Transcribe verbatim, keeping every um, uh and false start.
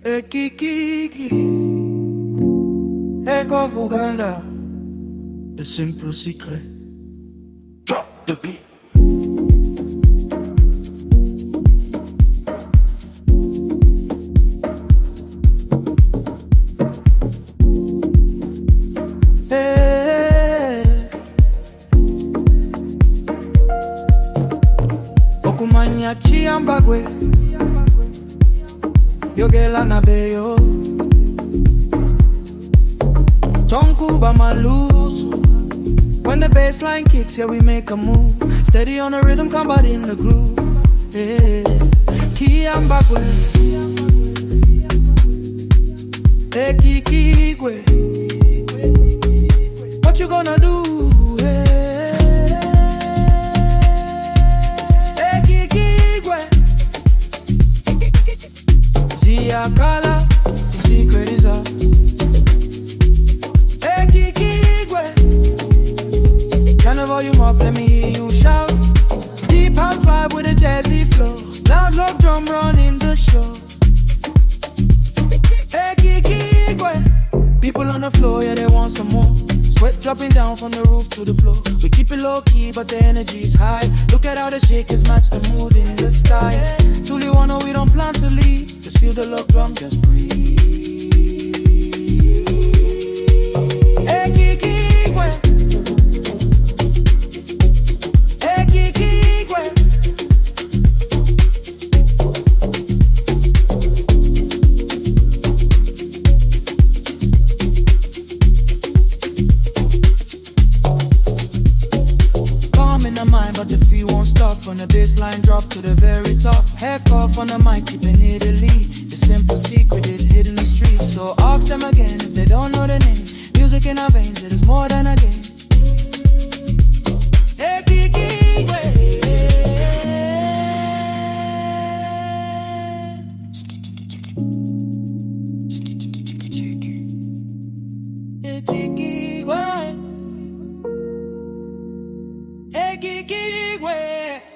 Ekikiki, Eko Uganda, the simple secret. Drop the beat. Hey, Okumanya Chiambagwe. Yogela na beyo Tonku ba malus. When the bass line kicks, yeah, we make a move. Steady on the rhythm, combat in the groove. Yeah. Kiambakwe Ekikigwe. What you gonna do? Kala, the secret is up. Hey, Kikigwe. Turn the volume up, let me hear you shout. Deep house vibe with a jazzy flow. Loud love drum running the show. Hey, Kikigwe. People on the floor, yeah, they want some more. Sweat dropping down from the roof to the floor. We keep it low key, but the energy's high. Look at how the shakers match the mood in the sky. Truly wanna, we don't plan to leave. Just feel the love drum, just breathe. Hey, Kikigwe. Hey, Kikigwe. Calm in the mind, but the feel won't stop. From the baseline drop to the very top. Heck off on the mic, keeping it elite. The simple secret is hidden in the streets. So ask them again if they don't know the name. Music in our veins, it is more than a game. Hey, Kikigwe. Hey, Kikigwe. Hey, Kikigwe.